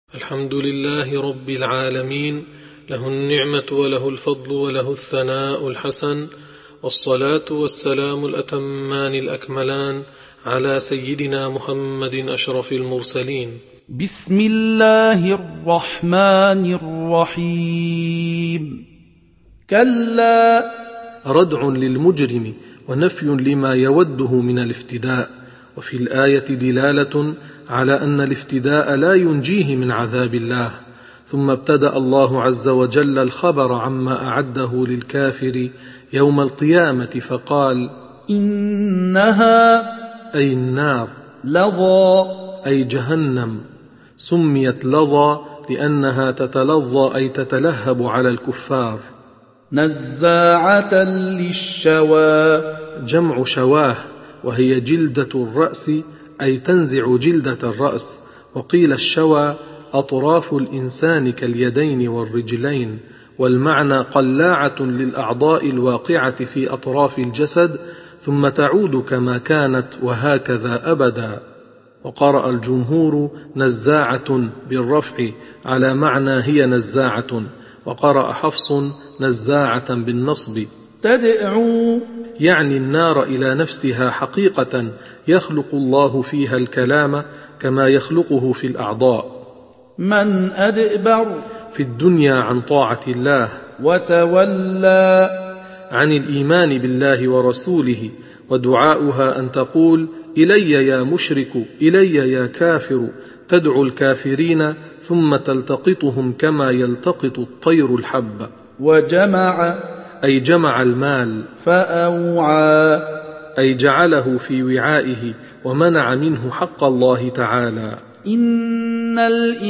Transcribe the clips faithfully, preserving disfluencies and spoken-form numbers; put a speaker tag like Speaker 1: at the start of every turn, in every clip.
Speaker 1: الحمد لله رب العالمين، له النعمة وله الفضل وله الثناء الحسن، والصلاة والسلام الأتمان الأكملان على سيدنا محمد أشرف المرسلين.
Speaker 2: بسم الله الرحمن الرحيم. كلا.
Speaker 1: ردع للمجرم ونفي لما يوده من الافتداء، وفي الآية دلالة على أن الافتداء لا ينجيه من عذاب الله. ثم ابتدأ الله عز وجل الخبر عما أعده للكافر يوم القيامة فقال:
Speaker 2: إنها
Speaker 1: أي النار،
Speaker 2: لظى
Speaker 1: أي جهنم، سميت لظى لأنها تتلظى أي تتلهب على الكفار.
Speaker 2: نزاعة للشوى،
Speaker 1: جمع شواه، وهي جلدة الرأس أي تنزع جلدة الرأس. وقيل الشوى أطراف الإنسان كاليدين والرجلين، والمعنى قلاعة للأعضاء الواقعة في أطراف الجسد ثم تعود كما كانت وهكذا أبدا. وقرأ الجمهور نزاعة بالرفع على معنى هي نزاعة، وقرأ حفص نزاعة بالنصب.
Speaker 2: تدعو
Speaker 1: يعني النار إلى نفسها حقيقة يخلق الله فيها الكلام كما يخلقه في الأعضاء.
Speaker 2: من أدبر
Speaker 1: في الدنيا عن طاعة الله،
Speaker 2: وتولى
Speaker 1: عن الإيمان بالله ورسوله، ودعاؤها أن تقول: إلي يا مشرك، إلي يا كافر، تدعو الكافرين ثم تلتقطهم كما يلتقط الطير الحب.
Speaker 2: وجمع
Speaker 1: أي جمع المال،
Speaker 2: فأوعى
Speaker 1: أي جعله في وعائه ومنع منه حق الله تعالى.
Speaker 2: إن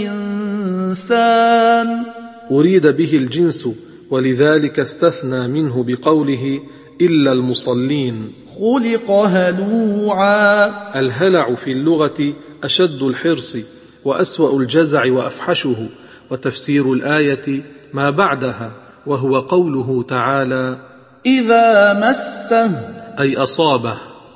Speaker 2: الإنسان
Speaker 1: أريد به الجنس، ولذلك استثنى منه بقوله: إلا المصلين.
Speaker 2: خلق هلوعا،
Speaker 1: الهلع في اللغة أشد الحرص وأسوأ الجزع وأفحشه. وتفسير الآية ما بعدها، وهو قوله تعالى:
Speaker 2: إذا مسه
Speaker 1: أي أصابه،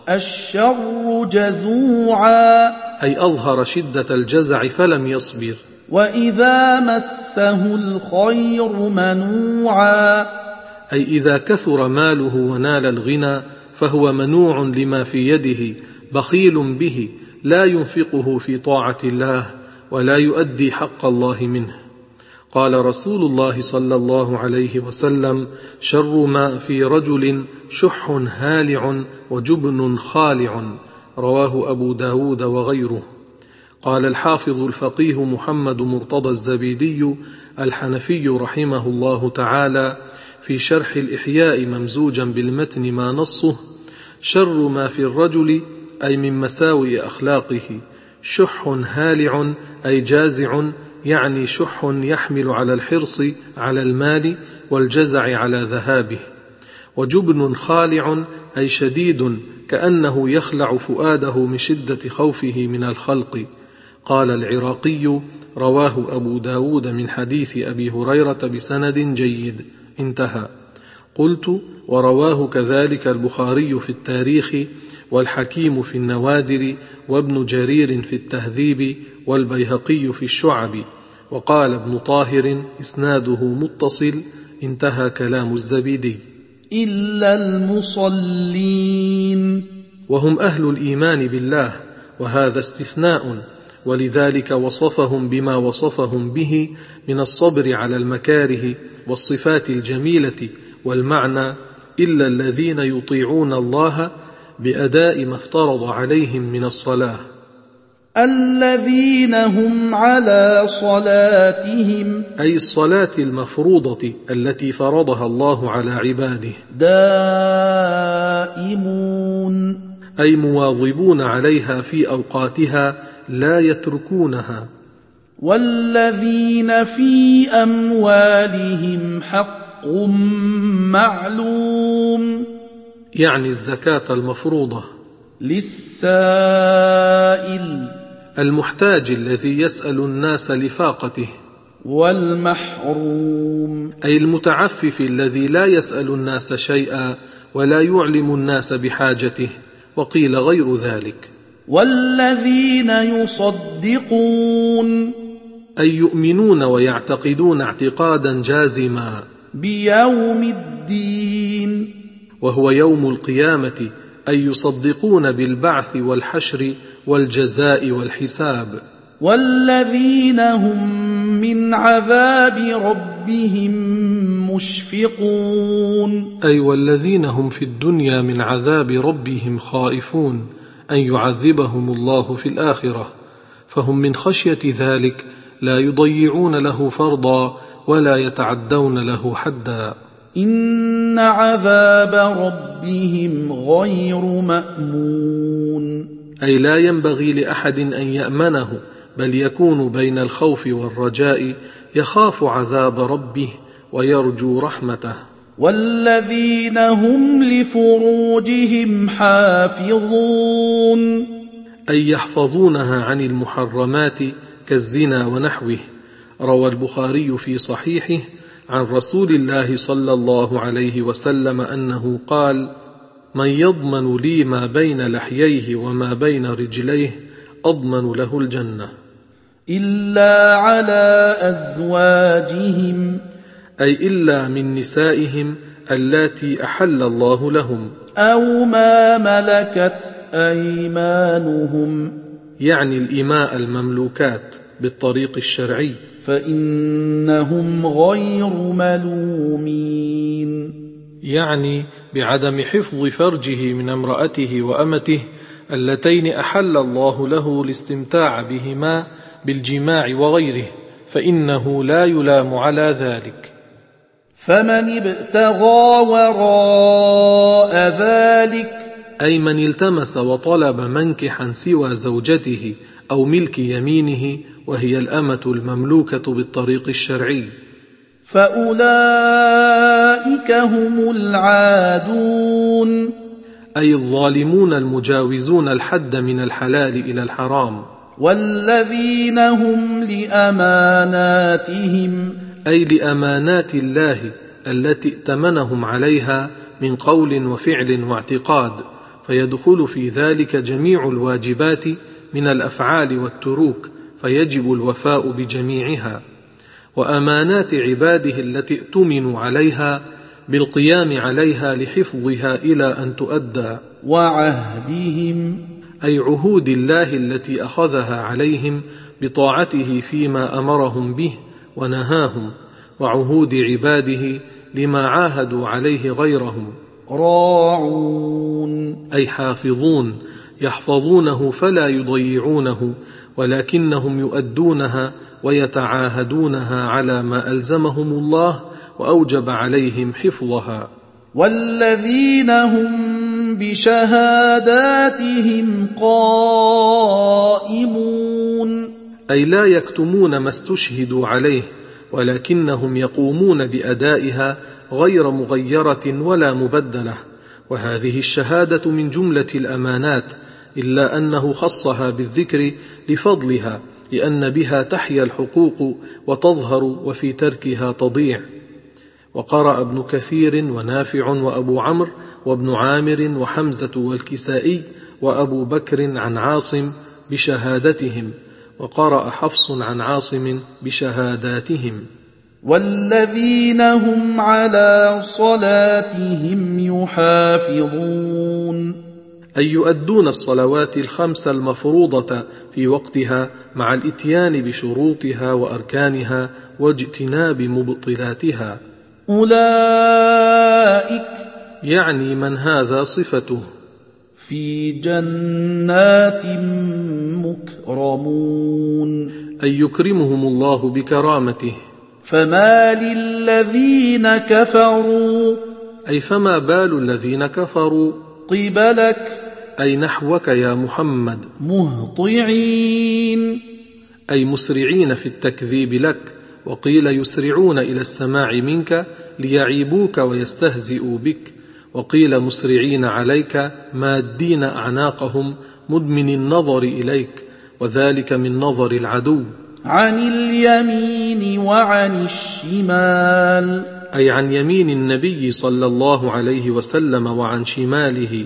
Speaker 2: الشر جزوعا،
Speaker 1: أي أظهر شدة الجزع فلم يصبر.
Speaker 2: وإذا مسه الخير منوعا،
Speaker 1: أي إذا كثر ماله ونال الغنى فهو منوع لما في يده، بخيل به، لا ينفقه في طاعة الله ولا يؤدي حق الله منه. قال رسول الله صلى الله عليه وسلم: شر ما في رجل شح هالع وجبن خالع. رواه أبو داود وغيره. قال الحافظ الفقيه محمد مرتضى الزبيدي الحنفي رحمه الله تعالى في شرح الإحياء ممزوجا بالمتن ما نصه: شر ما في الرجل أي من مساوئ أخلاقه، شح هالع أي جازع، يعني شح يحمل على الحرص على المال والجزع على ذهابه. وجبن خالع أي شديد، كأنه يخلع فؤاده من شدة خوفه من الخلق. قال العراقي: رواه أبو داود من حديث أبي هريرة بسند جيد، انتهى. قلت: ورواه كذلك البخاري في التاريخ، والحكيم في النوادر، وابن جرير في التهذيب، والبيهقي في الشعب. وقال ابن طاهر: إسناده متصل، انتهى كلام الزبيدي.
Speaker 2: إلا المصلين،
Speaker 1: وهم أهل الإيمان بالله، وهذا استثناء، ولذلك وصفهم بما وصفهم به من الصبر على المكاره والصفات الجميلة. والمعنى: إلا الذين يطيعون الله بأداء ما افترض عليهم من الصلاة،
Speaker 2: الذين هم على صلاتهم،
Speaker 1: أي الصلاة المفروضة التي فرضها الله على عباده،
Speaker 2: دائمون،
Speaker 1: أي مواظبون عليها في أوقاتها لا يتركونها.
Speaker 2: والذين في أموالهم حق معلوم،
Speaker 1: يعني الزكاة المفروضة،
Speaker 2: للسائل،
Speaker 1: المحتاج الذي يسأل الناس لفاقته،
Speaker 2: والمحروم،
Speaker 1: أي المتعفف الذي لا يسأل الناس شيئا ولا يعلم الناس بحاجته. وقيل غير ذلك.
Speaker 2: والذين يصدقون
Speaker 1: أي يؤمنون ويعتقدون اعتقادا جازما
Speaker 2: بيوم الدين،
Speaker 1: وهو يوم القيامة، أي يصدقون بالبعث والحشر والجزاء والحساب.
Speaker 2: والذين هم من عذاب ربهم مشفقون،
Speaker 1: أي والذين هم في الدنيا من عذاب ربهم خائفون أن يعذبهم الله في الآخرة، فهم من خشية ذلك لا يضيعون له فرضا ولا يتعدون له حدا.
Speaker 2: إن عذاب ربهم غير مأمون،
Speaker 1: أي لا ينبغي لأحد أن يأمنه، بل يكون بين الخوف والرجاء، يخاف عذاب ربه ويرجو رحمته.
Speaker 2: والذين هم لفروجهم حافظون،
Speaker 1: أي يحفظونها عن المحرمات كالزنا ونحوه. روى البخاري في صحيحه عن رسول الله صلى الله عليه وسلم أنه قال: من يضمن لي ما بين لحييه وما بين رجليه أضمن له الجنة.
Speaker 2: إلا على أزواجهم،
Speaker 1: أي إلا من نسائهم اللاتي أحل الله لهم،
Speaker 2: أو ما ملكت أيمانهم،
Speaker 1: يعني الإماء المملوكات بالطريق الشرعي،
Speaker 2: فإنهم غير ملومين،
Speaker 1: يعني بعدم حفظ فرجه من امرأته وأمته اللتين أحل الله له الاستمتاع بهما بالجماع وغيره، فإنه لا يلام على ذلك.
Speaker 2: فمن ابتغى وراء ذلك،
Speaker 1: أي من التمس وطلب منكحا سوى زوجته أو ملك يمينه وهي الأمة المملوكة بالطريق الشرعي،
Speaker 2: فأولئك هم العادون،
Speaker 1: أي الظالمون المجاوزون الحد من الحلال إلى الحرام.
Speaker 2: والذين هم لأماناتهم،
Speaker 1: أي لأمانات الله التي ائتمنهم عليها من قول وفعل واعتقاد، فيدخل في ذلك جميع الواجبات من الأفعال والتروك، فيجب الوفاء بجميعها. وأمانات عباده التي ائتمنوا عليها بالقيام عليها لحفظها إلى أن تؤدى.
Speaker 2: وعهدهم،
Speaker 1: أي عهود الله التي أخذها عليهم بطاعته فيما أمرهم به ونهاهم، وعهود عباده لما عاهدوا عليه غيرهم.
Speaker 2: راعون،
Speaker 1: أي حافظون، يحفظونه فلا يضيعونه، ولكنهم يؤدونها ويتعاهدونها على ما ألزمهم الله وأوجب عليهم حفظها.
Speaker 2: والذين هم بشهاداتهم قائمون،
Speaker 1: أي لا يكتمون ما استشهدوا عليه، ولكنهم يقومون بأدائها غير مغيرة ولا مبدلة. وهذه الشهادة من جملة الأمانات، إلا أنه خصها بالذكر لفضلها، لأن بها تحيا الحقوق وتظهر وفي تركها تضيع. وقرأ ابن كثير ونافع وأبو عمرو وابن عامر وحمزة والكسائي وأبو بكر عن عاصم بشهادتهم، وقرأ حفص عن عاصم بشهاداتهم.
Speaker 2: والذين هم على صلاتهم يحافظون،
Speaker 1: أي يؤدون الصلوات الخمس المفروضة في وقتها مع الإتيان بشروطها وأركانها واجتناب مبطلاتها.
Speaker 2: أولئك،
Speaker 1: يعني من هذا صفته،
Speaker 2: في جنات مكرمون،
Speaker 1: أي يكرمهم الله بكرامته.
Speaker 2: فما للذين كفروا،
Speaker 1: أي فما بال الذين كفروا
Speaker 2: قبلك،
Speaker 1: أي نحوك يا محمد،
Speaker 2: مهطعين،
Speaker 1: أي مسرعين في التكذيب لك. وقيل يسرعون إلى السماع منك ليعيبوك ويستهزئوا بك، وقيل مسرعين عليك مادين أعناقهم مدمن النظر إليك، وذلك من نظر العدو.
Speaker 2: عن اليمين وعن الشمال،
Speaker 1: أي عن يمين النبي صلى الله عليه وسلم وعن شماله،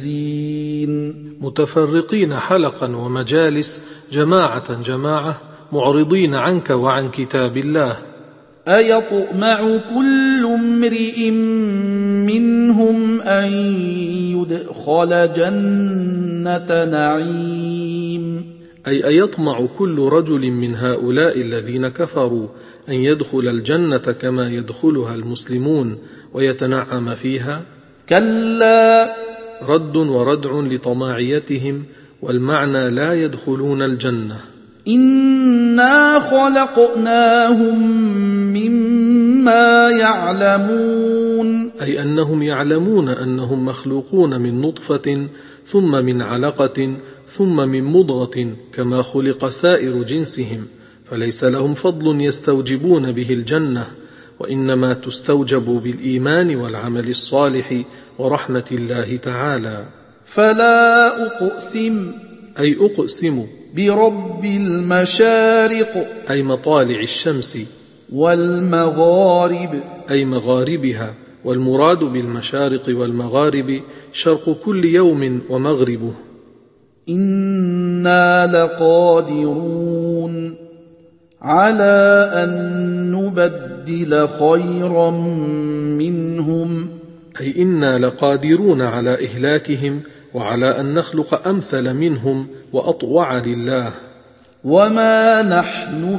Speaker 2: عزين،
Speaker 1: متفرقين حلقا ومجالس، جماعة جماعة، معرضين عنك وعن كتاب الله.
Speaker 2: أيطمع كل امرئ منهم أن يدخل جنة نعيم؟
Speaker 1: أي أيطمع كل رجل من هؤلاء الذين كفروا أن يدخل الجنة كما يدخلها المسلمون ويتنعم فيها؟
Speaker 2: كلا.
Speaker 1: رد وردع لطماعيتهم، والمعنى لا يدخلون الجنة.
Speaker 2: إنا خلقناهم مما يعلمون،
Speaker 1: أي أنهم يعلمون أنهم مخلوقون من نطفة ثم من علقة ثم من مضغة كما خلق سائر جنسهم، فليس لهم فضل يستوجبون به الجنة، وإنما تستوجب بالإيمان والعمل الصالح ورحمة الله تعالى.
Speaker 2: فلا أقسم،
Speaker 1: أي أقسم
Speaker 2: برب المشارق،
Speaker 1: أي مطالع الشمس،
Speaker 2: والمغارب،
Speaker 1: أي مغاربها، والمراد بالمشارق والمغارب شرق كل يوم ومغربه.
Speaker 2: إنا لقادرون على أن نبدل خيرا منهم،
Speaker 1: أي إنا لقادرون على إهلاكهم وعلى أن نخلق أمثل منهم وأطوع لله.
Speaker 2: وما نحن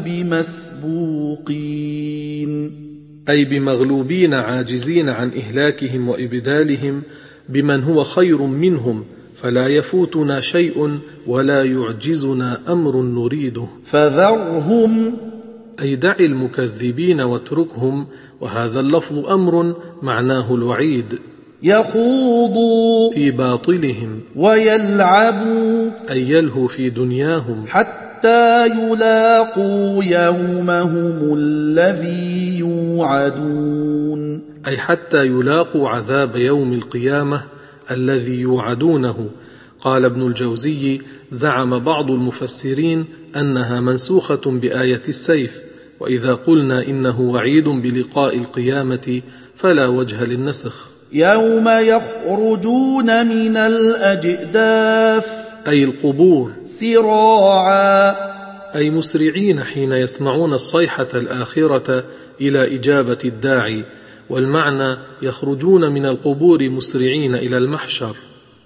Speaker 2: بمسبوقين،
Speaker 1: أي بمغلوبين عاجزين عن إهلاكهم وإبدالهم بمن هو خير منهم، فلا يفوتنا شيء ولا يعجزنا أمر نريده.
Speaker 2: فذرهم،
Speaker 1: أي دع المكذبين واتركهم، وهذا اللفظ أمر معناه الوعيد.
Speaker 2: يخوضوا
Speaker 1: في باطلهم،
Speaker 2: ويلعبوا
Speaker 1: أي يلهوا في دنياهم،
Speaker 2: حتى يلاقوا يومهم الذي يوعدون،
Speaker 1: أي حتى يلاقوا عذاب يوم القيامة الذي يوعدونه. قال ابن الجوزي: زعم بعض المفسرين أنها منسوخة بآية السيف، وإذا قلنا إنه وعيد بلقاء القيامة فلا وجه للنسخ.
Speaker 2: يوم يخرجون من الأجداث،
Speaker 1: أي القبور،
Speaker 2: سراعا،
Speaker 1: أي مسرعين حين يسمعون الصيحة الآخرة إلى إجابة الداعي، والمعنى يخرجون من القبور مسرعين إلى المحشر.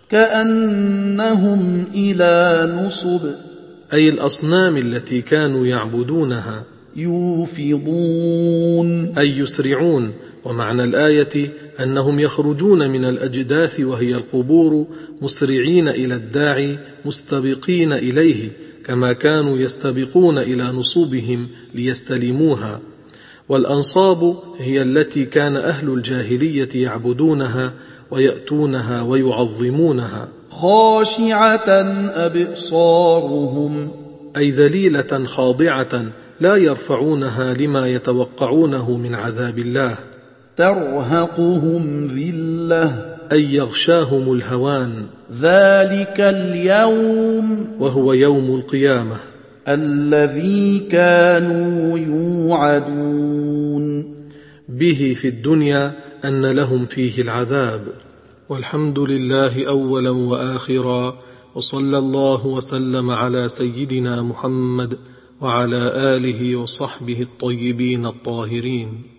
Speaker 2: كأنهم إلى نصب،
Speaker 1: أي الأصنام التي كانوا يعبدونها.
Speaker 2: يوفضون،
Speaker 1: أي يسرعون. ومعنى الآية أنهم يخرجون من الأجداث وهي القبور مسرعين إلى الداعي مستبقين إليه، كما كانوا يستبقون إلى نصوبهم ليستلموها. والأنصاب هي التي كان أهل الجاهلية يعبدونها ويأتونها ويعظمونها.
Speaker 2: خاشعة أبصارهم،
Speaker 1: أي ذليلة خاضعة لا يرفعونها لما يتوقعونه من عذاب الله.
Speaker 2: ترهقهم ذلة،
Speaker 1: أي يغشاهم الهوان.
Speaker 2: ذلك اليوم،
Speaker 1: وهو يوم القيامة،
Speaker 2: الذي كانوا يوعدون
Speaker 1: به في الدنيا أن لهم فيه العذاب. والحمد لله أولا وآخرا، وصلى الله وسلم على سيدنا محمد وعلى آله وصحبه الطيبين الطاهرين.